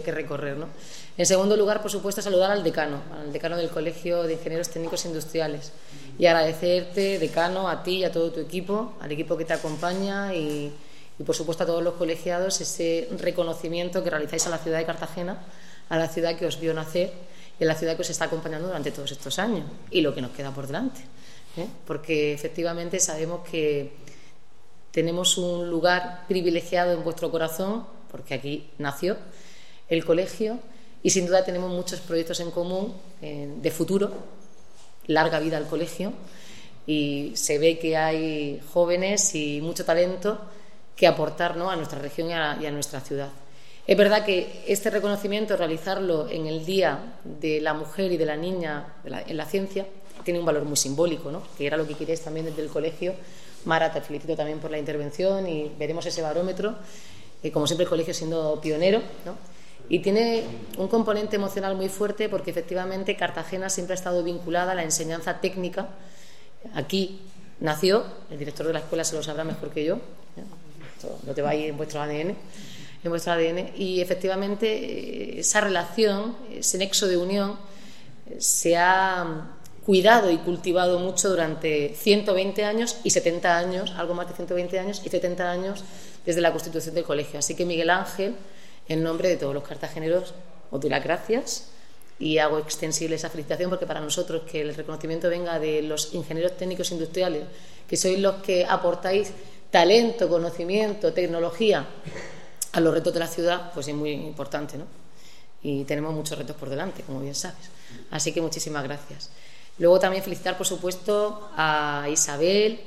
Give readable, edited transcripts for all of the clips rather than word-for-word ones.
que recorrer, ¿no? En segundo lugar, por supuesto, saludar al decano del Colegio de Ingenieros Técnicos Industriales, y agradecerte, decano, a ti y a todo tu equipo, al equipo que te acompaña y por supuesto a todos los colegiados, ese reconocimiento que realizáis a la ciudad de Cartagena, a la ciudad que os vio nacer y a la ciudad que os está acompañando durante todos estos años y lo que nos queda por delante, ¿eh? Porque efectivamente sabemos que tenemos un lugar privilegiado en vuestro corazón, porque aquí nació el colegio, y sin duda tenemos muchos proyectos en común de futuro, larga vida al colegio, y se ve que hay jóvenes y mucho talento que aportar, ¿no?, a nuestra región y a nuestra ciudad. Es verdad que este reconocimiento, realizarlo en el Día de la Mujer y de la Niña en la ciencia, tiene un valor muy simbólico, ¿no?, que era lo que queréis también desde el colegio. Mara, te felicito también por la intervención y veremos ese barómetro. Como siempre, el colegio siendo pionero, ¿no? Y tiene un componente emocional muy fuerte porque efectivamente Cartagena siempre ha estado vinculada a la enseñanza técnica. Aquí nació, el director de la escuela se lo sabrá mejor que yo, esto no te va a ir en vuestro ADN, y efectivamente esa relación, ese nexo de unión se ha cuidado y cultivado mucho durante 120 años y 70 años, algo más de 120 años y 70 años desde la constitución del colegio. Así que, Miguel Ángel, en nombre de todos los cartageneros, os doy las gracias y hago extensible esa felicitación, porque para nosotros que el reconocimiento venga de los ingenieros técnicos industriales, que sois los que aportáis talento, conocimiento, tecnología a los retos de la ciudad, pues es muy importante, ¿no? Y tenemos muchos retos por delante, como bien sabes. Así que muchísimas gracias. Luego también felicitar, por supuesto, a Isabel,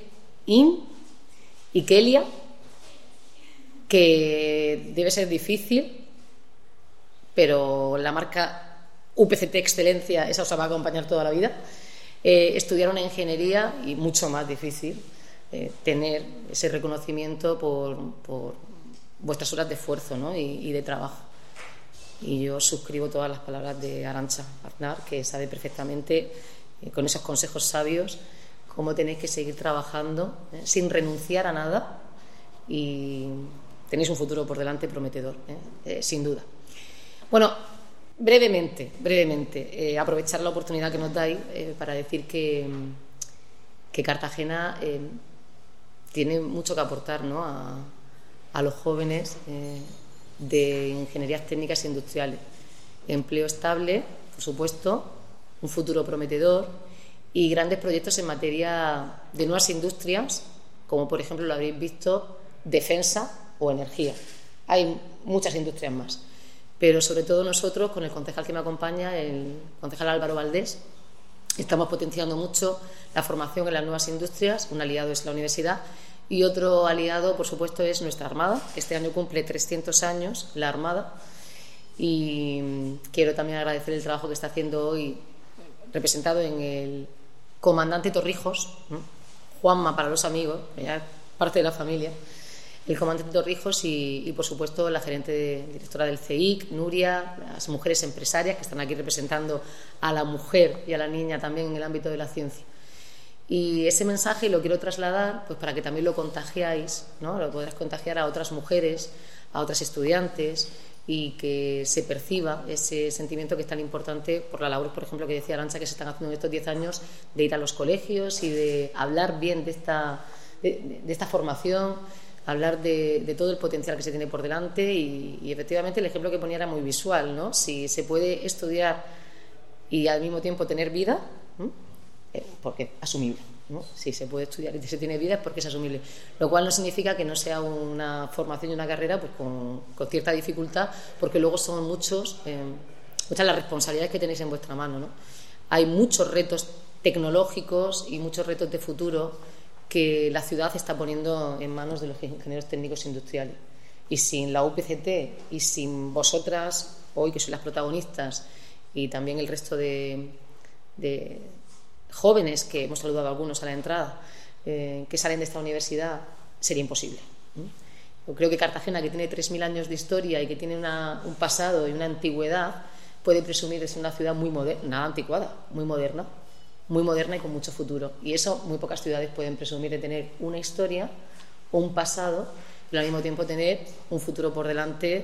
y Kelia, que debe ser difícil, pero la marca UPCT Excelencia, esa os va a acompañar toda la vida. Estudiar una ingeniería y mucho más difícil tener ese reconocimiento por vuestras horas de esfuerzo, ¿no?, y de trabajo. Y yo suscribo todas las palabras de Arantxa Aznar, que sabe perfectamente, con esos consejos sabios, cómo tenéis que seguir trabajando sin renunciar a nada, y tenéis un futuro por delante prometedor, sin duda. Bueno, brevemente, aprovechar la oportunidad que nos dais para decir que Cartagena tiene mucho que aportar, ¿no?, a los jóvenes de ingenierías técnicas e industriales. Empleo estable, por supuesto, un futuro prometedor y grandes proyectos en materia de nuevas industrias, como por ejemplo lo habréis visto, defensa o energía. Hay muchas industrias más, pero sobre todo nosotros, con el concejal que me acompaña, el concejal Álvaro Valdés, estamos potenciando mucho la formación en las nuevas industrias. Un aliado es la universidad y otro aliado, por supuesto, es nuestra Armada. Este año cumple 300 años la Armada, y quiero también agradecer el trabajo que está haciendo hoy, representado en el comandante Torrijos, Juanma para los amigos, ya es parte de la familia, el comandante Torrijos y por supuesto la directora del CEIC, Nuria, las mujeres empresarias que están aquí representando a la mujer y a la niña también en el ámbito de la ciencia. Y ese mensaje lo quiero trasladar pues para que también lo contagiáis, ¿no?, lo podrás contagiar a otras mujeres, a otras estudiantes, y que se perciba ese sentimiento que es tan importante por la labor, por ejemplo, que decía Arantxa, que se están haciendo en estos 10 años, de ir a los colegios y de hablar bien de esta formación, hablar de todo el potencial que se tiene por delante. Y efectivamente el ejemplo que ponía era muy visual, ¿no? Si se puede estudiar y al mismo tiempo tener vida, porque es asumible, ¿no? Si se puede estudiar y se tiene vida es porque es asumible, lo cual no significa que no sea una formación y una carrera pues con cierta dificultad, porque luego son muchas las responsabilidades que tenéis en vuestra mano, ¿no? Hay muchos retos tecnológicos y muchos retos de futuro que la ciudad está poniendo en manos de los ingenieros técnicos industriales, y sin la UPCT y sin vosotras hoy, que sois las protagonistas, y también el resto de jóvenes, que hemos saludado a algunos a la entrada, que salen de esta universidad, sería imposible. Yo creo que Cartagena, que tiene 3.000 años de historia y que tiene un pasado y una antigüedad, puede presumir de ser una ciudad muy moderna, nada anticuada, muy moderna y con mucho futuro. Y eso muy pocas ciudades pueden presumir, de tener una historia o un pasado, pero al mismo tiempo tener un futuro por delante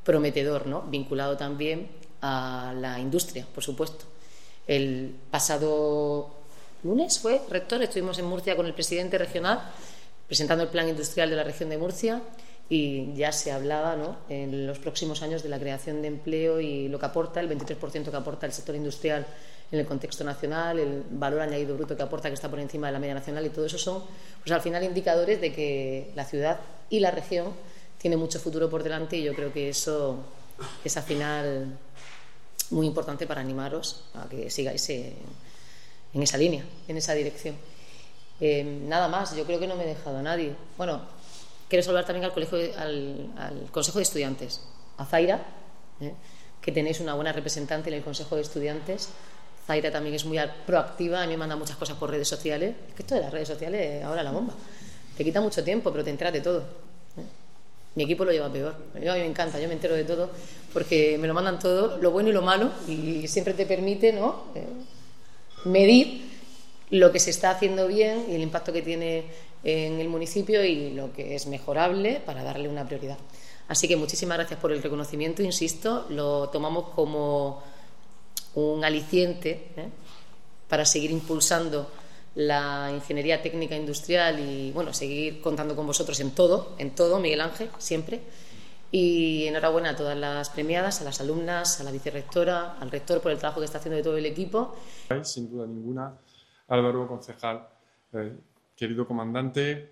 prometedor, ¿no? Vinculado también a la industria, por supuesto. El pasado lunes fue, rector, estuvimos en Murcia con el presidente regional presentando el plan industrial de la región de Murcia y ya se hablaba, ¿no?, en los próximos años de la creación de empleo y lo que aporta, el 23% que aporta el sector industrial en el contexto nacional, el valor añadido bruto que aporta, que está por encima de la media nacional, y todo eso son, pues al final, indicadores de que la ciudad y la región tiene mucho futuro por delante, y yo creo que eso es al final muy importante para animaros a que sigáis en esa línea, en esa dirección. Nada más, yo creo que no me he dejado a nadie. Bueno, quiero saludar también al Consejo de Estudiantes, a Zaira, que tenéis una buena representante en el Consejo de Estudiantes. Zaira también es muy proactiva, a mí me manda muchas cosas por redes sociales. Es que esto de las redes sociales ahora la bomba. Te quita mucho tiempo, pero te enteras de todo. Mi equipo lo lleva peor. A mí me encanta, yo me entero de todo porque me lo mandan todo, lo bueno y lo malo, y siempre te permite, ¿no?, medir lo que se está haciendo bien y el impacto que tiene en el municipio y lo que es mejorable para darle una prioridad. Así que muchísimas gracias por el reconocimiento, insisto, lo tomamos como un aliciente para seguir impulsando la ingeniería técnica industrial y, bueno, seguir contando con vosotros en todo, Miguel Ángel, siempre. Y enhorabuena a todas las premiadas, a las alumnas, a la vicerrectora, al rector por el trabajo que está haciendo de todo el equipo. Sin duda ninguna, Álvaro, concejal, querido comandante,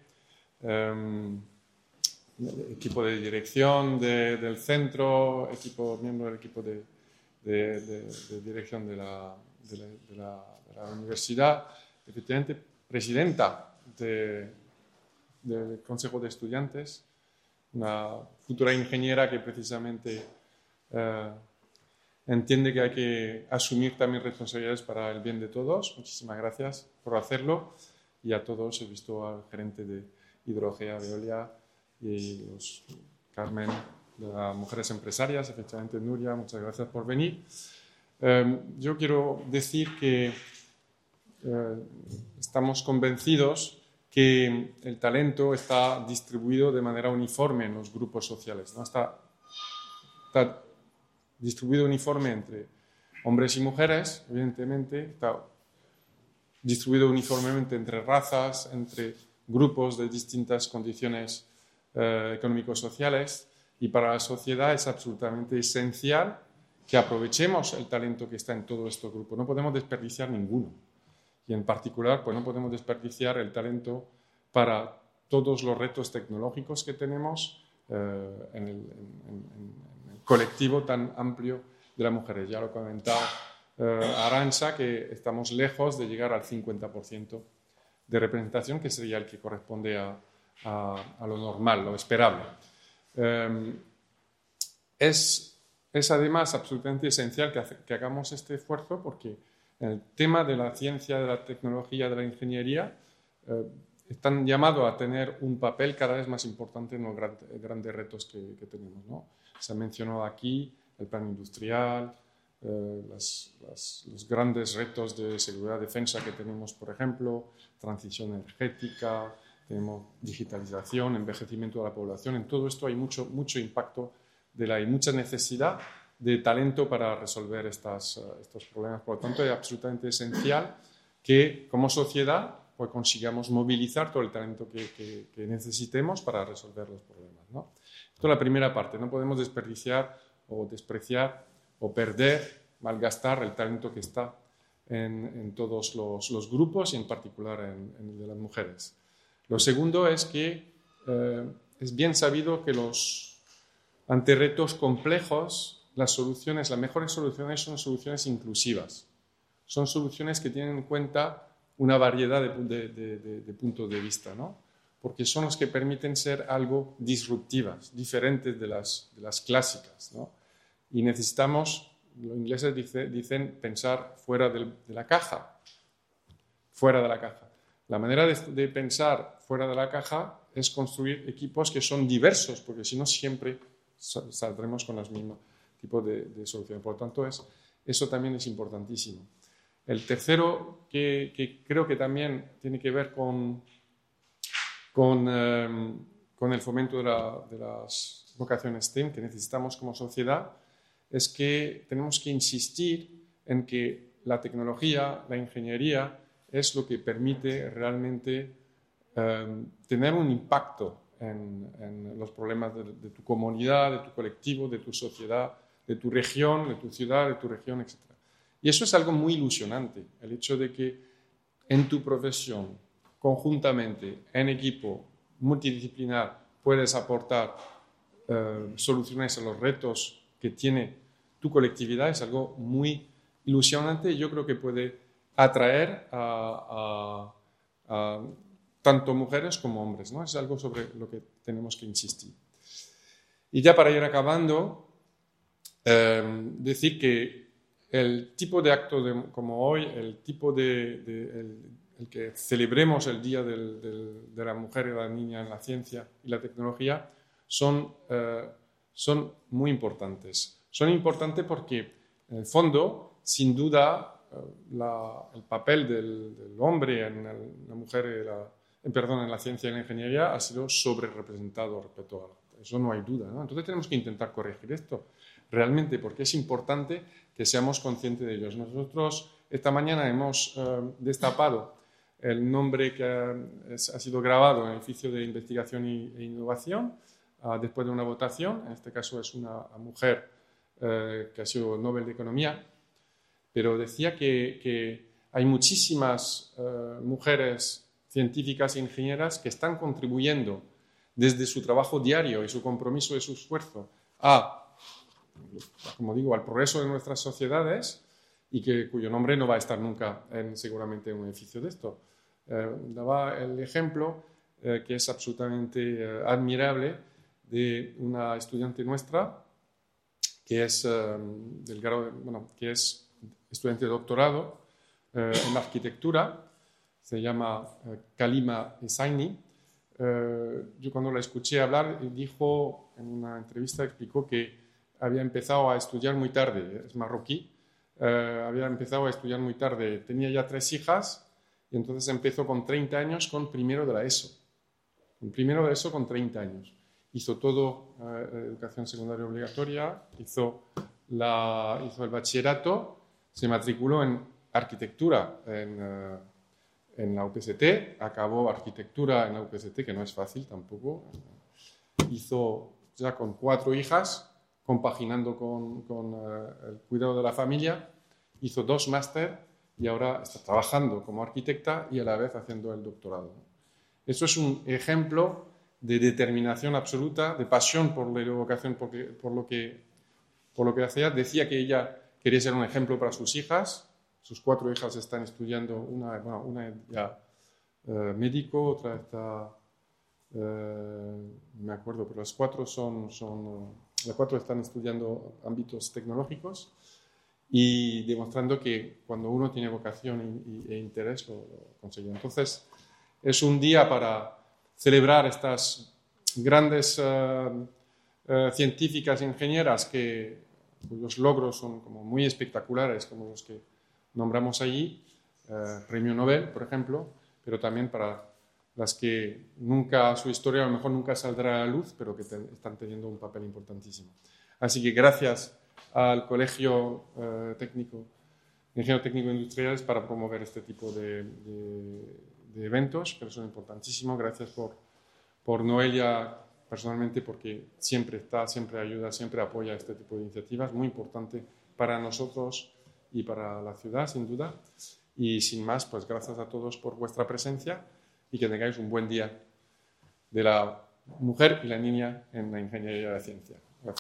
equipo de dirección del centro, miembro del equipo de dirección de la universidad, efectivamente, presidenta del Consejo de Estudiantes, una futura ingeniera que precisamente entiende que hay que asumir también responsabilidades para el bien de todos. Muchísimas gracias por hacerlo. Y a todos, he visto al gerente de Hidrogea, Veolia, y Carmen, de las Mujeres Empresarias, efectivamente Nuria, muchas gracias por venir. Yo quiero decir que estamos convencidos que el talento está distribuido de manera uniforme en los grupos sociales, ¿no? Está distribuido uniforme entre hombres y mujeres, evidentemente, está distribuido uniformemente entre razas, entre grupos de distintas condiciones económico-sociales, y para la sociedad es absolutamente esencial que aprovechemos el talento que está en todos estos grupos. No podemos desperdiciar ninguno. Y en particular, pues no podemos desperdiciar el talento para todos los retos tecnológicos que tenemos en el colectivo tan amplio de las mujeres. Ya lo ha comentado Arantxa, que estamos lejos de llegar al 50% de representación, que sería el que corresponde a lo normal, lo esperable. Es además absolutamente esencial que hagamos este esfuerzo, porque en el tema de la ciencia, de la tecnología, de la ingeniería, están llamados a tener un papel cada vez más importante en los grandes retos que tenemos, ¿no? Se ha mencionado aquí el plan industrial, los grandes retos de seguridad y defensa que tenemos, por ejemplo, transición energética, tenemos digitalización, envejecimiento de la población. En todo esto hay mucho impacto y mucha necesidad de talento para resolver estos problemas. Por lo tanto, es absolutamente esencial que, como sociedad, pues consigamos movilizar todo el talento que necesitemos para resolver los problemas, ¿no? Esto es la primera parte. No podemos desperdiciar o despreciar o perder, malgastar el talento que está en todos los grupos, y en particular en el de las mujeres. Lo segundo es que es bien sabido que ante retos complejos, las mejores soluciones son soluciones inclusivas. Son soluciones que tienen en cuenta una variedad de puntos de vista, ¿no? Porque son los que permiten ser algo disruptivas, diferentes de las clásicas, ¿no? Y necesitamos, los ingleses dicen pensar fuera de la caja. Fuera de la caja. La manera de pensar fuera de la caja es construir equipos que son diversos, porque si no siempre saldremos con los mismos tipos de soluciones. Por lo tanto, eso también es importantísimo. El tercero, que creo que también tiene que ver con el fomento de las vocaciones STEM que necesitamos como sociedad es que tenemos que insistir en que la tecnología, la ingeniería, es lo que permite realmente tener un impacto en los problemas de tu comunidad, de tu colectivo, de tu sociedad, de tu región, de tu ciudad, de tu región, etc. Y eso es algo muy ilusionante, el hecho de que en tu profesión, conjuntamente, en equipo, multidisciplinar, puedes aportar soluciones a los retos que tiene tu colectividad, es algo muy ilusionante y yo creo que puede atraer a tanto mujeres como hombres, ¿no? Es algo sobre lo que tenemos que insistir. Y ya para ir acabando, decir que el tipo de acto como hoy, el tipo el que celebremos el Día de la Mujer y la Niña en la Ciencia y la Tecnología, son muy importantes. Son importantes porque, en el fondo, sin duda, el papel del hombre en la mujer en la ciencia y la ingeniería ha sido sobrerepresentado respecto a eso, no hay duda, ¿no? Entonces tenemos que intentar corregir esto realmente, porque es importante que seamos conscientes de ellos. Nosotros esta mañana hemos destapado el nombre que ha sido grabado en el edificio de investigación e innovación después de una votación. En este caso es una mujer que ha sido Nobel de Economía, pero decía que hay muchísimas mujeres científicas e ingenieras que están contribuyendo desde su trabajo diario y su compromiso y su esfuerzo como digo, al progreso de nuestras sociedades y cuyo nombre no va a estar nunca seguramente en un edificio de esto. Daba el ejemplo que es absolutamente admirable de una estudiante nuestra que es, que es estudiante de doctorado en arquitectura, se llama Kalima Esaini. Yo cuando la escuché hablar, dijo en una entrevista, explicó que había empezado a estudiar muy tarde, es marroquí, había empezado a estudiar muy tarde, tenía ya 3 hijas y entonces empezó con 30 años con primero de la ESO. Primero de ESO con 30 años. Hizo todo, educación secundaria obligatoria, hizo el bachillerato, se matriculó en arquitectura en la UPST, acabó arquitectura en la UPST, que no es fácil tampoco. Hizo ya con 4 hijas, compaginando con el cuidado de la familia, hizo 2 máster y ahora está trabajando como arquitecta y a la vez haciendo el doctorado. Eso es un ejemplo de determinación absoluta, de pasión por la educación, por lo que hacía. Decía que ella quería ser un ejemplo para sus hijas. Sus 4 hijas están estudiando, una ya médico, otra está, no me acuerdo, pero las 4 las 4 están estudiando ámbitos tecnológicos y demostrando que cuando uno tiene vocación e interés lo consigue. Entonces, es un día para celebrar estas grandes científicas e ingenieras cuyos logros son como muy espectaculares, como los que nombramos allí, premio Nobel, por ejemplo, pero también para las que su historia a lo mejor nunca saldrá a la luz, pero que están teniendo un papel importantísimo. Así que gracias al Colegio Técnico de Ingenieros Técnicos Industriales para promover este tipo de eventos, que son importantísimos. Gracias por Noelia personalmente, porque siempre ayuda, siempre apoya este tipo de iniciativas, muy importante para nosotros y para la ciudad, sin duda. Y sin más, pues gracias a todos por vuestra presencia y que tengáis un buen día de la mujer y la niña en la ingeniería de la ciencia.